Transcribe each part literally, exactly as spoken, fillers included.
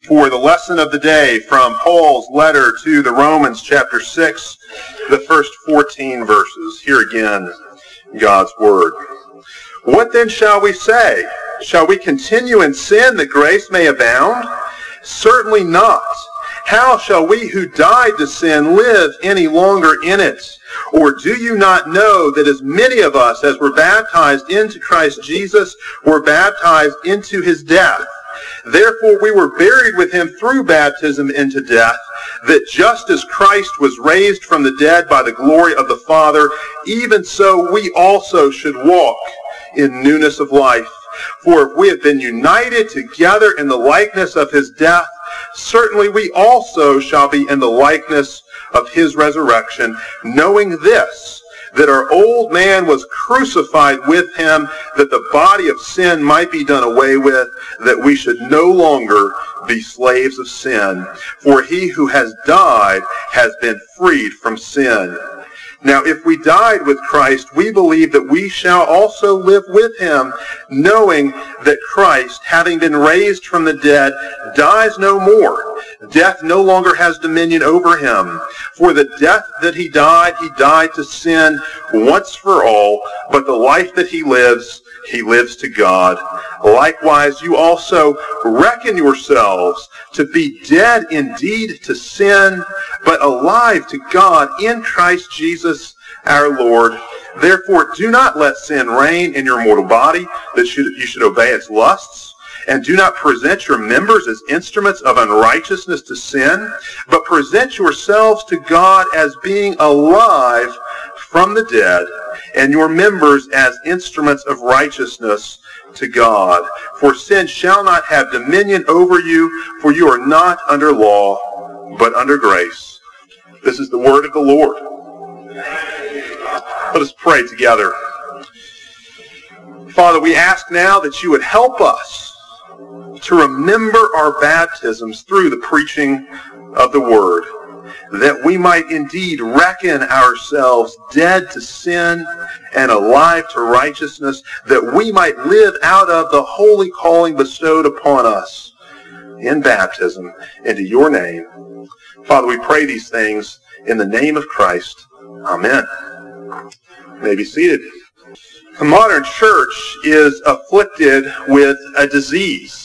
for the lesson of the day from Paul's letter to the Romans, chapter six, the first fourteen verses. Here again, God's Word. What then shall we say? Shall we continue in sin that grace may abound? Certainly not. How shall we who died to sin live any longer in it? Or do you not know that as many of us as were baptized into Christ Jesus were baptized into his death? Therefore we were buried with him through baptism into death, that just as Christ was raised from the dead by the glory of the Father, even so we also should walk in newness of life. For if we have been united together in the likeness of his death, certainly we also shall be in the likeness of his resurrection, knowing this, that our old man was crucified with him, that the body of sin might be done away with, that we should no longer be slaves of sin. For he who has died has been freed from sin. Now if we died with Christ, we believe that we shall also live with him, knowing that Christ, having been raised from the dead, dies no more. Death no longer has dominion over him. For the death that he died, he died to sin once for all, but the life that he lives, he lives to God. Likewise, you also reckon yourselves to be dead indeed to sin, but alive to God in Christ Jesus our Lord. Therefore, do not let sin reign in your mortal body, that you should obey its lusts. And do not present your members as instruments of unrighteousness to sin, but present yourselves to God as being alive from the dead, and your members as instruments of righteousness to God. For sin shall not have dominion over you, for you are not under law, but under grace. This is the word of the Lord. Let us pray together. Father, we ask now that you would help us to remember our baptisms through the preaching of the Word, that we might indeed reckon ourselves dead to sin and alive to righteousness, that we might live out of the holy calling bestowed upon us in baptism into your name. Father, we pray these things in the name of Christ. Amen. You may be seated. The modern church is afflicted with a disease.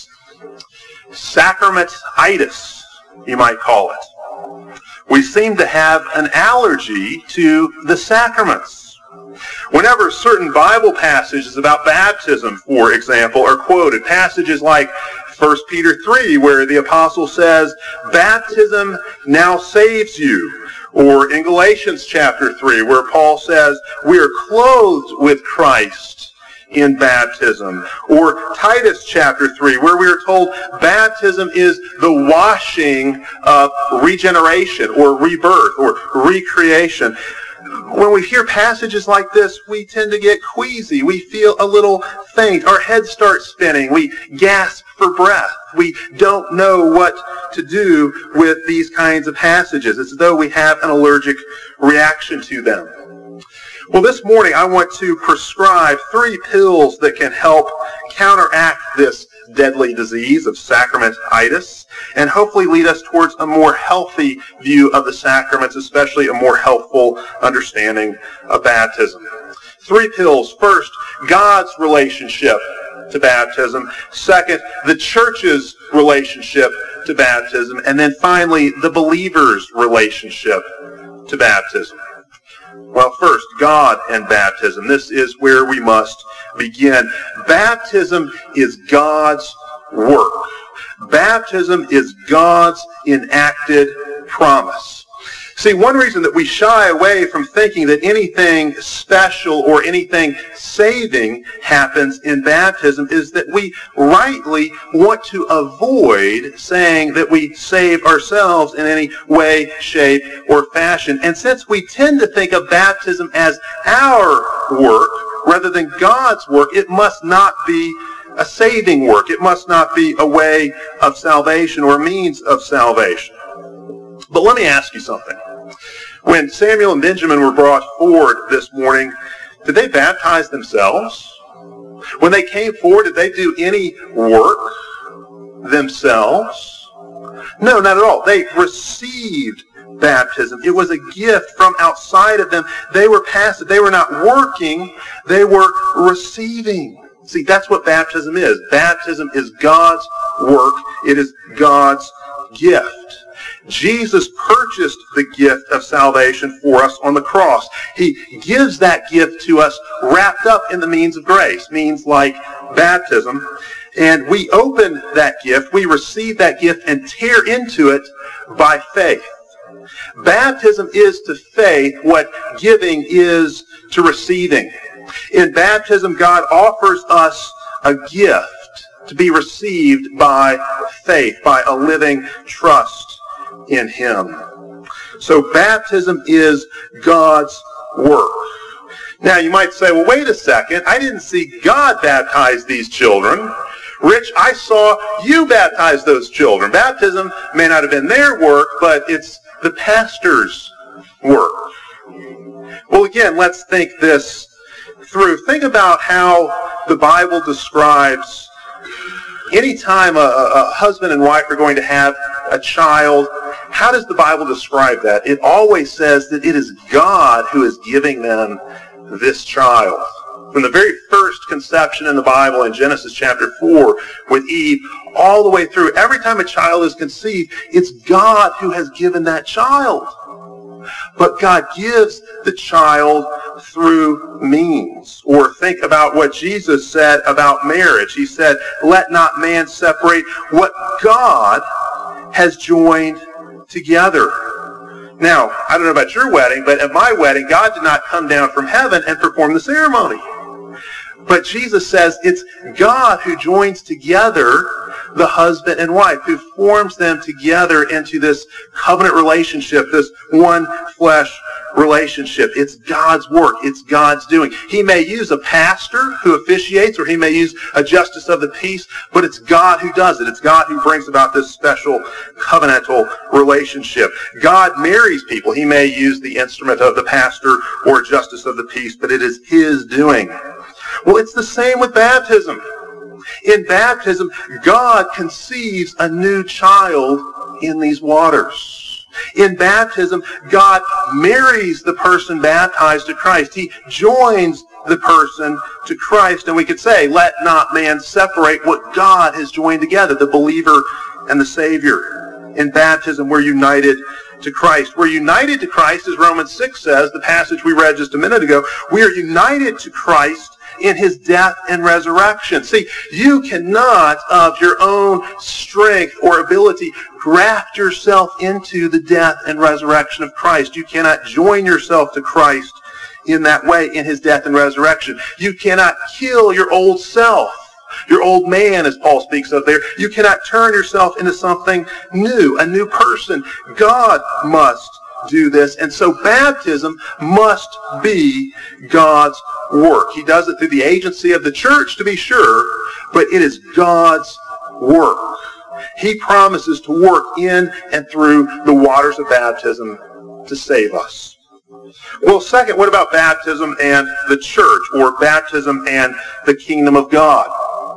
Sacramentitis, you might call it. We seem to have an allergy to the sacraments. Whenever certain Bible passages about baptism, for example, are quoted, passages like First Peter three, where the apostle says, baptism now saves you. Or in Galatians chapter three, where Paul says, we are clothed with Christ in baptism. Or Titus chapter three, where we are told baptism is the washing of regeneration or rebirth or recreation. When we hear passages like this, we tend to get queasy. We feel a little faint. Our heads start spinning. We gasp for breath. We don't know what to do with these kinds of passages. It's as though we have an allergic reaction to them. Well, this morning I want to prescribe three pills that can help counteract this deadly disease of sacramentitis and hopefully lead us towards a more healthy view of the sacraments, especially a more helpful understanding of baptism. Three pills. First, God's relationship to baptism. Second, the church's relationship to baptism. And then finally, the believer's relationship to baptism. Well, first, God and baptism. This is where we must begin. Baptism is God's work. Baptism is God's enacted promise. See, one reason that we shy away from thinking that anything special or anything saving happens in baptism is that we rightly want to avoid saying that we save ourselves in any way, shape, or fashion. And since we tend to think of baptism as our work rather than God's work, it must not be a saving work. It must not be a way of salvation or a means of salvation. But let me ask you something. When Samuel and Benjamin were brought forward this morning, did they baptize themselves? When they came forward, did they do any work themselves? No, not at all. They received baptism. It was a gift from outside of them. They were passive. They were not working. They were receiving. See, that's what baptism is. Baptism is God's work. It is God's gift. Jesus purchased the gift of salvation for us on the cross. He gives that gift to us wrapped up in the means of grace, means like baptism. And we open that gift, we receive that gift and tear into it by faith. Baptism is to faith what giving is to receiving. In baptism, God offers us a gift to be received by faith, by a living trust in Him. So baptism is God's work. Now you might say, well, wait a second. I didn't see God baptize these children. Rich, I saw you baptize those children. Baptism may not have been their work, but it's the pastor's work. Well, again, let's think this through. Think about how the Bible describes any time a, a husband and wife are going to have a child. How does the Bible describe that? It always says that it is God who is giving them this child. From the very first conception in the Bible in Genesis chapter four with Eve, all the way through, every time a child is conceived, it's God who has given that child. But God gives the child through means. Or think about what Jesus said about marriage. He said, let not man separate what God has joined together. Now, I don't know about your wedding, but at my wedding, God did not come down from heaven and perform the ceremony. But Jesus says it's God who joins together the husband and wife, who forms them together into this covenant relationship, this one flesh relationship. It's God's work. It's God's doing. He may use a pastor who officiates, or he may use a justice of the peace, but it's God who does it. It's God who brings about this special covenantal relationship. God marries people. He may use the instrument of the pastor or justice of the peace, but it is His doing. Well, it's the same with baptism. In baptism, God conceives a new child in these waters. In baptism, God marries the person baptized to Christ. He joins the person to Christ. And we could say, let not man separate what God has joined together, the believer and the Savior. In baptism, we're united to Christ. We're united to Christ, as Romans six says, the passage we read just a minute ago. We are united to Christ in His death and resurrection. See, you cannot, of your own strength or ability, graft yourself into the death and resurrection of Christ. You cannot join yourself to Christ in that way, in His death and resurrection. You cannot kill your old self, your old man, as Paul speaks of there. You cannot turn yourself into something new, a new person. God must do this. And so baptism must be God's work. He does it through the agency of the church, to be sure, but it is God's work. He promises to work in and through the waters of baptism to save us. Well, second, what about baptism and the church, or baptism and the kingdom of God?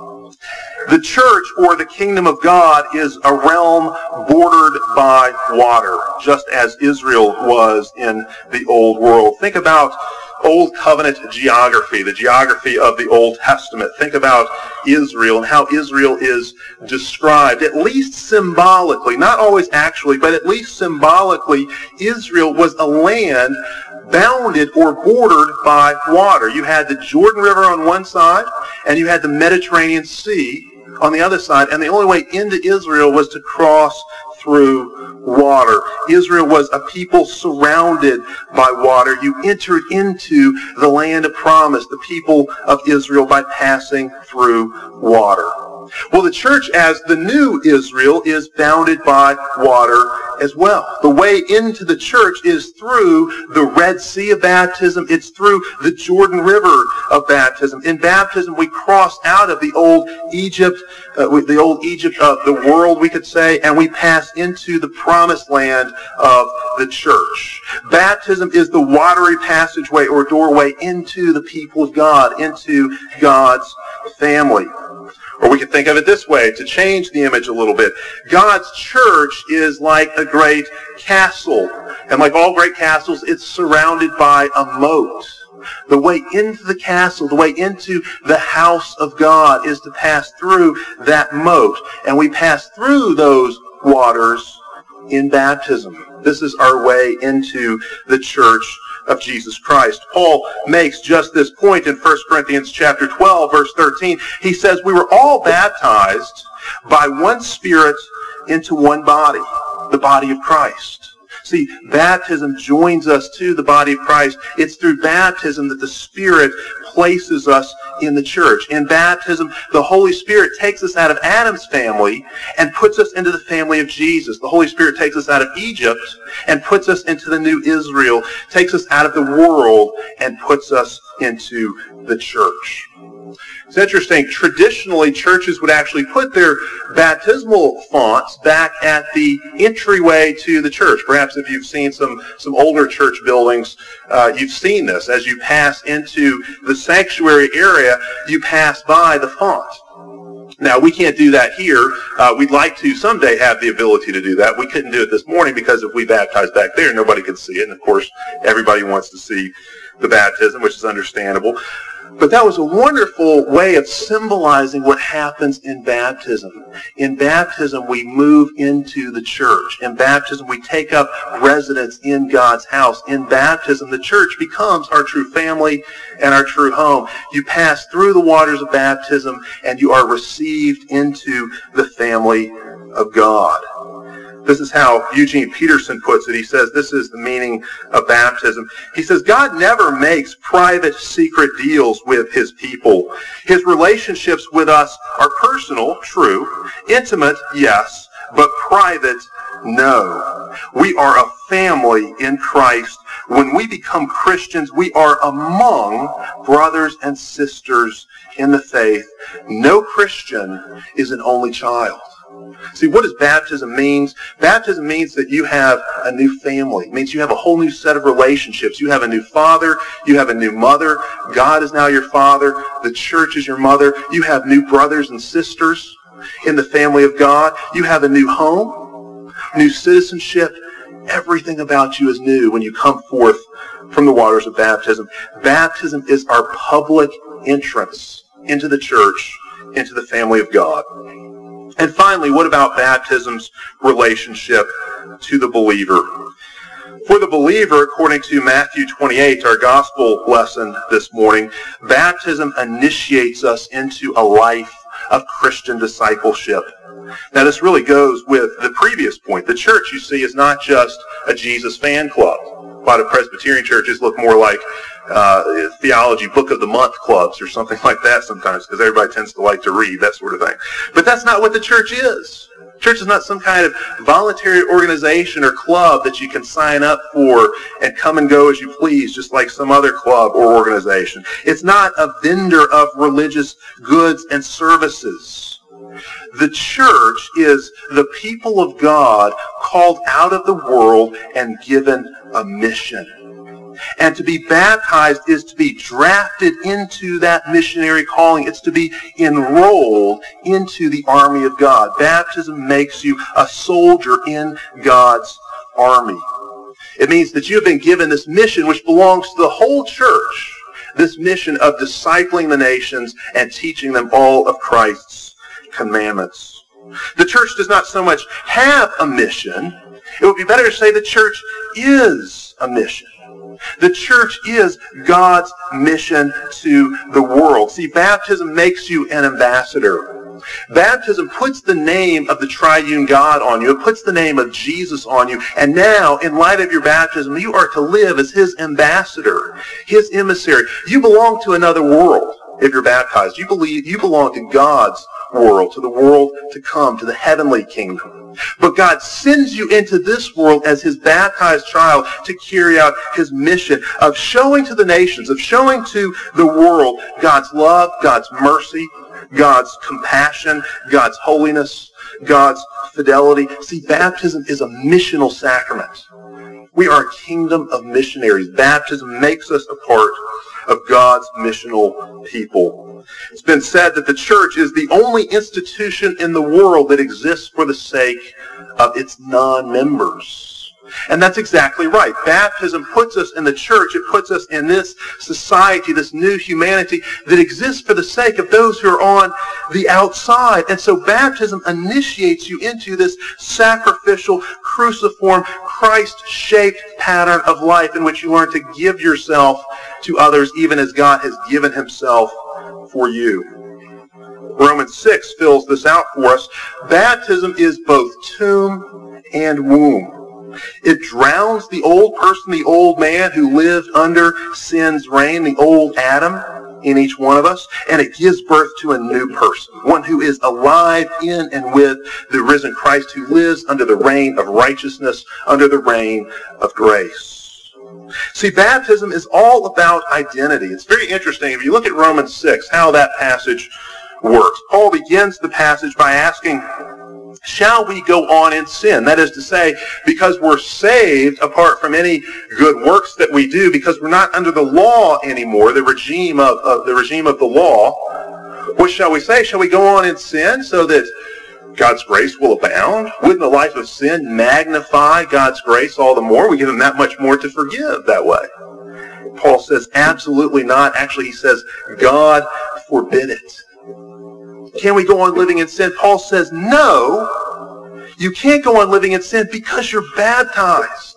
The church, or the kingdom of God, is a realm bordered by water, just as Israel was in the old world. Think about Old Covenant geography, the geography of the Old Testament. Think about Israel and how Israel is described, at least symbolically, not always actually, but at least symbolically. Israel was a land bounded or bordered by water. You had the Jordan River on one side, and you had the Mediterranean Sea on the other side, and the only way into Israel was to cross through water. Israel was a people surrounded by water. You entered into the land of promise, the people of Israel, by passing through water. Well, the church, as the new Israel, is bounded by water as well. The way into the church is through the Red Sea of baptism. It's through the Jordan River of baptism. In baptism, we cross out of the old Egypt, uh, the old Egypt of the world, we could say, and we pass into the promised land of the church. Baptism is the watery passageway or doorway into the people of God, into God's family. Or we could think of it this way, to change the image a little bit. God's church is like a great castle. And like all great castles, it's surrounded by a moat. The way into the castle, the way into the house of God is to pass through that moat. And we pass through those waters in baptism. This is our way into the church of Jesus Christ. Paul makes just this point in First Corinthians chapter twelve, verse thirteen. He says, we were all baptized by one Spirit into one body, the body of Christ. See, baptism joins us to the body of Christ. It's through baptism that the Spirit places us in the church. In baptism, the Holy Spirit takes us out of Adam's family and puts us into the family of Jesus. The Holy Spirit takes us out of Egypt and puts us into the new Israel, takes us out of the world and puts us into the church. It's interesting. Traditionally, churches would actually put their baptismal fonts back at the entryway to the church. Perhaps if you've seen some, some older church buildings, uh, you've seen this. As you pass into the sanctuary area, you pass by the font. Now, we can't do that here. Uh, we'd like to someday have the ability to do that. We couldn't do it this morning because if we baptized back there, nobody could see it. And of course, everybody wants to see the baptism, which is understandable. But that was a wonderful way of symbolizing what happens in baptism. In baptism, we move into the church. In baptism, we take up residence in God's house. In baptism, the church becomes our true family and our true home. You pass through the waters of baptism, and you are received into the family of God. This is how Eugene Peterson puts it. He says this is the meaning of baptism. He says, God never makes private, secret deals with his people. His relationships with us are personal, true, intimate, yes, but private, no. We are a family in Christ. When we become Christians, we are among brothers and sisters in the faith. No Christian is an only child. See, what does baptism mean? Baptism means that you have a new family. It means you have a whole new set of relationships. You have a new father. You have a new mother. God is now your father. The church is your mother. You have new brothers and sisters in the family of God. You have a new home, new citizenship. Everything about you is new when you come forth from the waters of baptism. Baptism is our public entrance into the church, into the family of God. And finally, what about baptism's relationship to the believer? For the believer, according to Matthew twenty-eight, our gospel lesson this morning, baptism initiates us into a life of Christian discipleship. Now, this really goes with the previous point. The church, you see, is not just a Jesus fan club. A lot of Presbyterian churches look more like uh, theology book of the month clubs or something like that sometimes, because everybody tends to like to read, that sort of thing. But that's not what the church is. Church is not some kind of voluntary organization or club that you can sign up for and come and go as you please, just like some other club or organization. It's not a vendor of religious goods and services. The church is the people of God called out of the world and given a mission. And to be baptized is to be drafted into that missionary calling. It's to be enrolled into the army of God. Baptism makes you a soldier in God's army. It means that you have been given this mission which belongs to the whole church, this mission of discipling the nations and teaching them all of Christ's commandments. The church does not so much have a mission. It would be better to say the church is a mission. The church is God's mission to the world. See, baptism makes you an ambassador. Baptism puts the name of the triune God on you. It puts the name of Jesus on you. And now, in light of your baptism, you are to live as his ambassador, his emissary. You belong to another world if you're baptized. You believe you belong to God's world, to the world to come, to the heavenly kingdom. But God sends you into this world as his baptized child to carry out his mission of showing to the nations, of showing to the world God's love, God's mercy, God's compassion, God's holiness, God's fidelity. See, baptism is a missional sacrament. We are a kingdom of missionaries. Baptism makes us a part of God's missional people. It's been said that the church is the only institution in the world that exists for the sake of its non-members. And that's exactly right. Baptism puts us in the church. It puts us in this society, this new humanity that exists for the sake of those who are on the outside. And so baptism initiates you into this sacrificial, cruciform, Christ-shaped pattern of life in which you learn to give yourself to others even as God has given himself for you. Romans six fills this out for us. Baptism is both tomb and womb. It drowns the old person, the old man who lived under sin's reign, the old Adam in each one of us, and it gives birth to a new person, one who is alive in and with the risen Christ, who lives under the reign of righteousness, under the reign of grace. See, baptism is all about identity. It's very interesting. If you look at Romans six, how that passage works. Paul begins the passage by asking, shall we go on in sin? That is to say, because we're saved apart from any good works that we do, because we're not under the law anymore, the regime of, of the regime of the law. What shall we say? Shall we go on in sin so that God's grace will abound? Wouldn't the life of sin magnify God's grace all the more? We give him that much more to forgive that way. Paul says, absolutely not. Actually, he says, God forbid it. Can we go on living in sin? Paul says, no, you can't go on living in sin because you're baptized.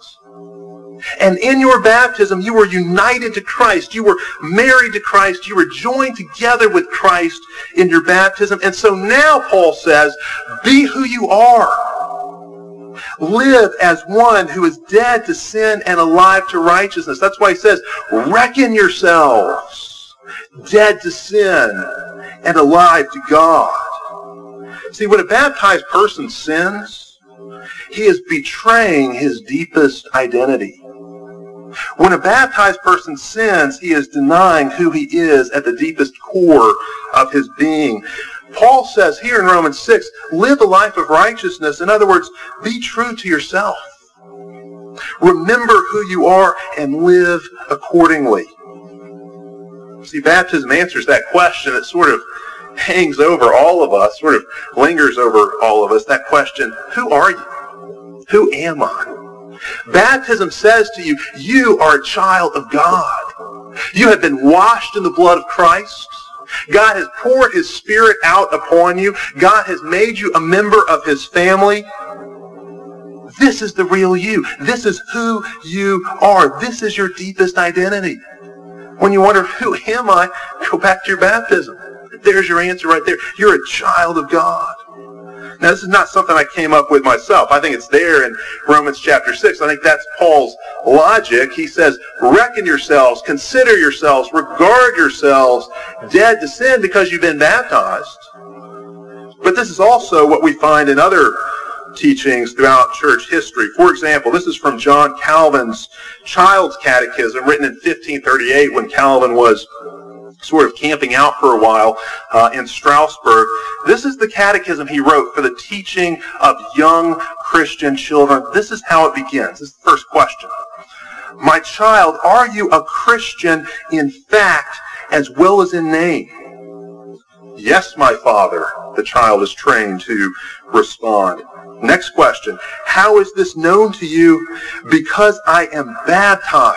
And in your baptism, you were united to Christ. You were married to Christ. You were joined together with Christ in your baptism. And so now, Paul says, be who you are. Live as one who is dead to sin and alive to righteousness. That's why he says, reckon yourselves dead to sin and alive to God. See, when a baptized person sins, he is betraying his deepest identity. When a baptized person sins, he is denying who he is at the deepest core of his being. Paul says here in Romans six, live a life of righteousness. In other words, be true to yourself. Remember who you are and live accordingly. See, baptism answers that question that sort of hangs over all of us, sort of lingers over all of us, that question, who are you? Who am I? Baptism says to you, you are a child of God. You have been washed in the blood of Christ. God has poured his Spirit out upon you. God has made you a member of his family. This is the real you. This is who you are. This is your deepest identity. When you wonder, who am I? Go back to your baptism. There's your answer right there. You're a child of God. Now, this is not something I came up with myself. I think it's there in Romans chapter six. I think that's Paul's logic. He says, reckon yourselves, consider yourselves, regard yourselves dead to sin because you've been baptized. But this is also what we find in other teachings throughout church history. For example, this is from John Calvin's Child's Catechism, written in fifteen thirty-eight when Calvin was sort of camping out for a while uh, in Strasbourg. This is the catechism he wrote for the teaching of young Christian children. This is how it begins. This is the first question. My child, are you a Christian in fact as well as in name? Yes, my father, the child is trained to respond. Next question. How is this known to you? Because I am baptized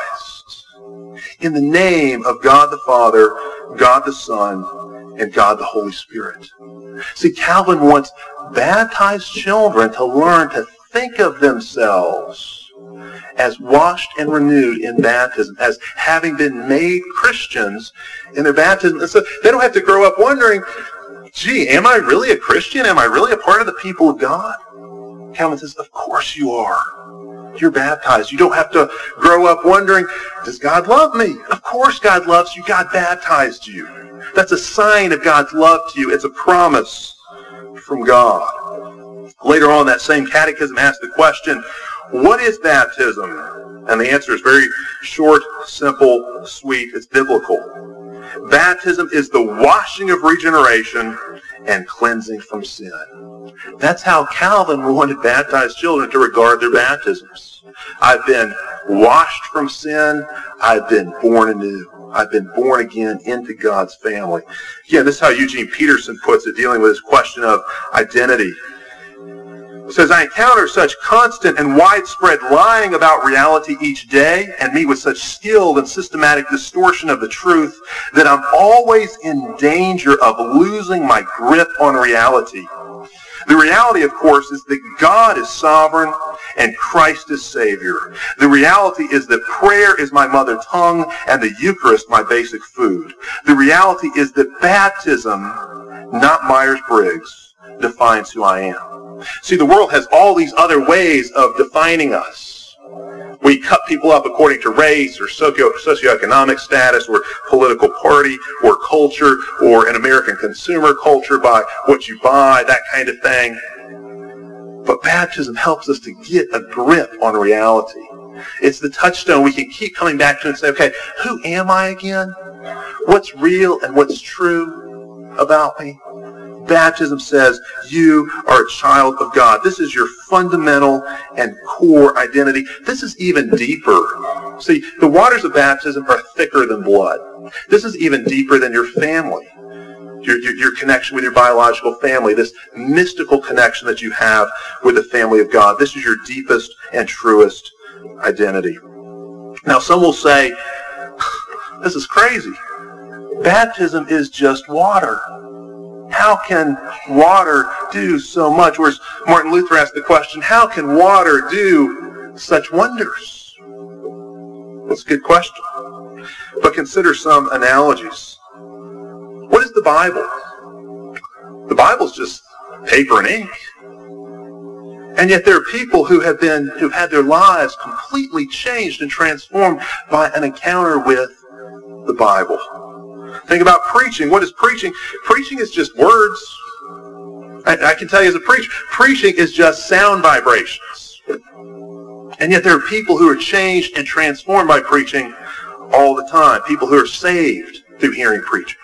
in the name of God the Father, God the Son, and God the Holy Spirit. See, Calvin wants baptized children to learn to think of themselves as washed and renewed in baptism, as having been made Christians in their baptism. And so they don't have to grow up wondering, gee, am I really a Christian? Am I really a part of the people of God? Calvin says, of course you are. You're baptized. You don't have to grow up wondering, does God love me? Of course God loves you. God baptized you. That's a sign of God's love to you. It's a promise from God. Later on, that same catechism asks the question, what is baptism? And the answer is very short, simple, sweet. It's biblical. Baptism is the washing of regeneration and cleansing from sin. That's how Calvin wanted baptized children to regard their baptisms. I've been washed from sin. I've been born anew. I've been born again into God's family. Yeah, this is how Eugene Peterson puts it, dealing with this question of identity. He says, I encounter such constant and widespread lying about reality each day and meet with such skilled and systematic distortion of the truth that I'm always in danger of losing my grip on reality. The reality, of course, is that God is sovereign and Christ is Savior. The reality is that prayer is my mother tongue and the Eucharist my basic food. The reality is that baptism, not Myers-Briggs, defines who I am. See, the world has all these other ways of defining us. We cut people up according to race or socio- socioeconomic status or political party or culture or an American consumer culture by what you buy, that kind of thing. But baptism helps us to get a grip on reality. It's the touchstone we can keep coming back to and say, okay, who am I again? What's real and what's true about me? Baptism says you are a child of God. This is your fundamental and core identity. This is even deeper. See, the waters of baptism are thicker than blood. This is even deeper than your family, your, your, your connection with your biological family, this mystical connection that you have with the family of God. This is your deepest and truest identity. Now, some will say, this is crazy. Baptism is just water. How can water do so much? Whereas Martin Luther asked the question, how can water do such wonders? That's a good question. But consider some analogies. What is the Bible? The Bible's just paper and ink. And yet there are people who have been, who've had their lives completely changed and transformed by an encounter with the Bible. Think about preaching. What is preaching? Preaching is just words. I, I can tell you as a preacher, preaching is just sound vibrations. And yet there are people who are changed and transformed by preaching all the time. People who are saved through hearing preaching.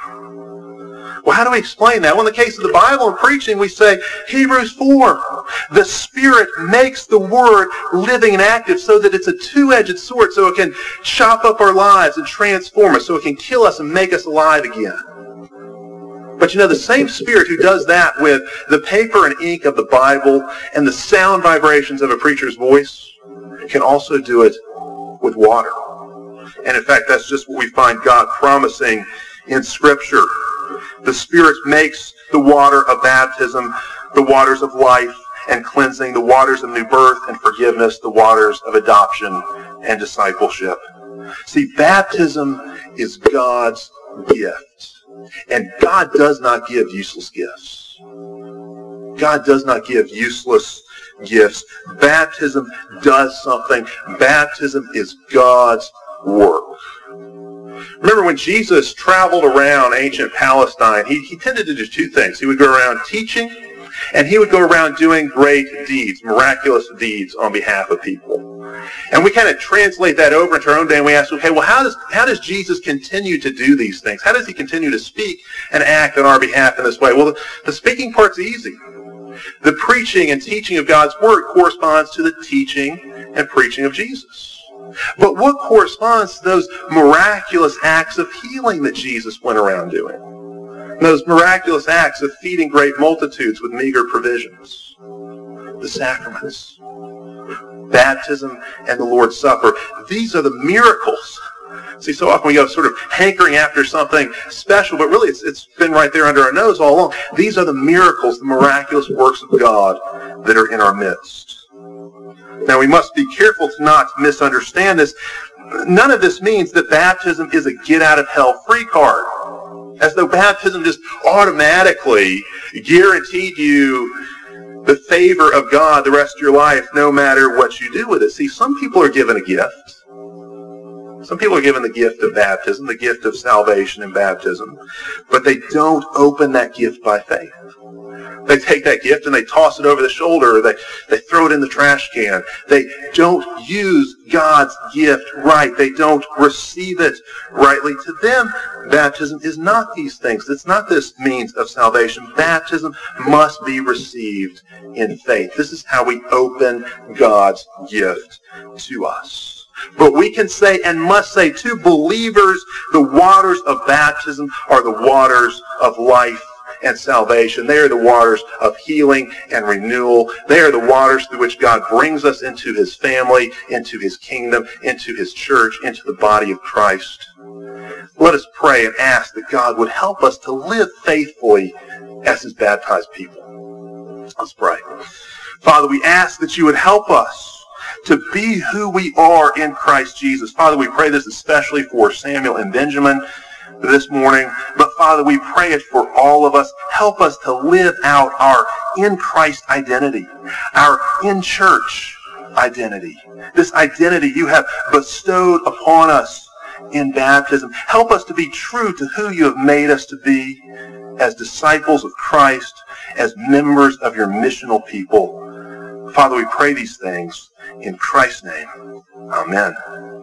Well, how do we explain that? Well, in the case of the Bible and preaching, we say, Hebrews four, the Spirit makes the Word living and active so that it's a two-edged sword, so it can chop up our lives and transform us, so it can kill us and make us alive again. But you know, the same Spirit who does that with the paper and ink of the Bible and the sound vibrations of a preacher's voice can also do it with water. And in fact, that's just what we find God promising in Scripture. The Spirit makes the water of baptism, the waters of life and cleansing, the waters of new birth and forgiveness, the waters of adoption and discipleship. See, baptism is God's gift. And God does not give useless gifts. God does not give useless gifts. Baptism does something. Baptism is God's work. Remember when Jesus traveled around ancient Palestine, he, he tended to do two things. He would go around teaching, and he would go around doing great deeds, miraculous deeds on behalf of people. And we kind of translate that over into our own day, and we ask, okay, well, how does, how does Jesus continue to do these things? How does he continue to speak and act on our behalf in this way? Well, the, the speaking part's easy. The preaching and teaching of God's Word corresponds to the teaching and preaching of Jesus. But what corresponds to those miraculous acts of healing that Jesus went around doing? Those miraculous acts of feeding great multitudes with meager provisions? The sacraments, baptism, and the Lord's Supper. These are the miracles. See, so often we go sort of hankering after something special, but really it's, it's been right there under our nose all along. These are the miracles, the miraculous works of God that are in our midst. Now, we must be careful to not misunderstand this. None of this means that baptism is a get-out-of-hell-free card, as though baptism just automatically guaranteed you the favor of God the rest of your life, no matter what you do with it. See, some people are given a gift. Some people are given the gift of baptism, the gift of salvation in baptism, but they don't open that gift by faith. They take that gift and they toss it over the shoulder, or they, they throw it in the trash can. They don't use God's gift right. They don't receive it rightly. To them, baptism is not these things. It's not this means of salvation. Baptism must be received in faith. This is how we open God's gift to us. But we can say and must say to believers, the waters of baptism are the waters of life and salvation. They are the waters of healing and renewal. They are the waters through which God brings us into his family, into his kingdom, into his church, into the body of Christ. Let us pray and ask that God would help us to live faithfully as his baptized people. Let's pray. Father, we ask that you would help us to be who we are in Christ Jesus. Father, we pray this especially for Samuel and Benjamin this morning, but Father, we pray it for all of us. Help us to live out our in Christ identity, our in church identity, this identity you have bestowed upon us in baptism. Help us to be true to who you have made us to be as disciples of Christ, as members of your missional people. Father, we pray these things in Christ's name. Amen.